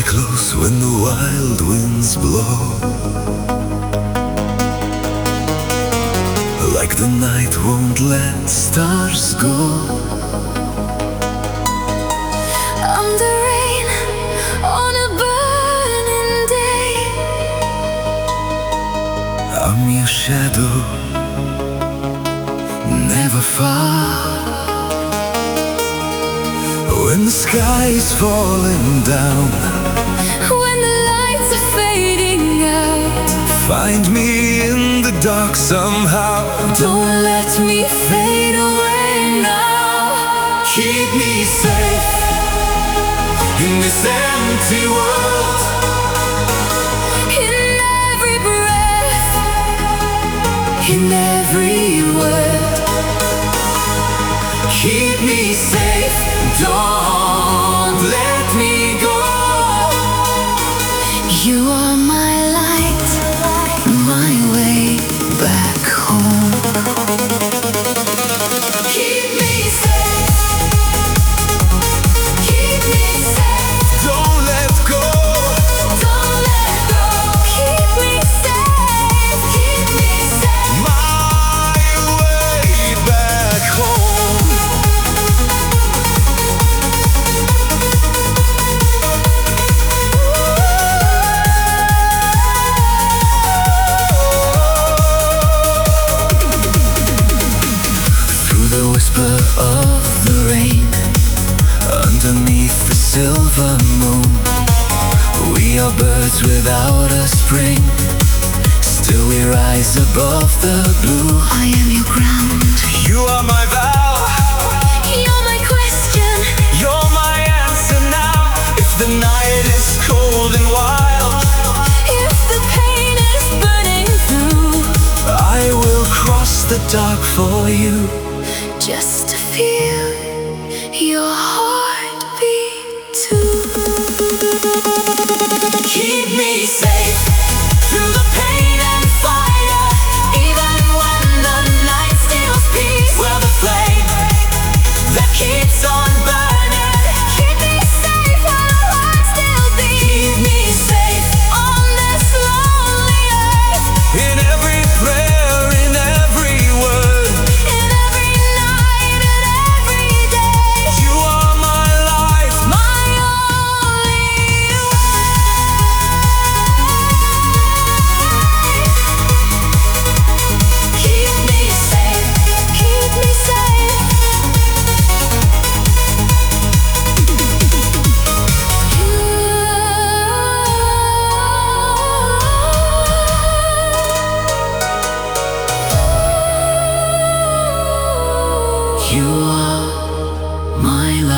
close when the wild winds blow, like the night won't let stars go. I'm the rain on a burning day. I'm your shadow, never far. When the sky is falling down, When the lights are fading out, find me in the dark somehow. don't let me fade away now. Keep me safe in this empty world. In every breath, in every word, Keep me safe, don't let me go. you are my light, my way back home. Keep me safe, Keep me safe, don't let go. don't let go. Keep me safe, keep me safe. My way back home. Through the whisper of the rain, underneath the silver moon, we are birds without a spring, still we rise above the blue. I am your ground, You are my vow, you're my question. you're my answer now. If the night is cold and wild, If the pain is burning through, I will cross the dark for you. just to feel your heartbeat too. Keep me safe through the pain and fire, even when the night steals peace. Where the flame that keeps on burning, Keep me safe while the heart still beats. keep me safe On this lonely earth, in every prayer, in every word. in every night and every day, You are my life, my only way. Keep me safe, keep me safe. you are my life.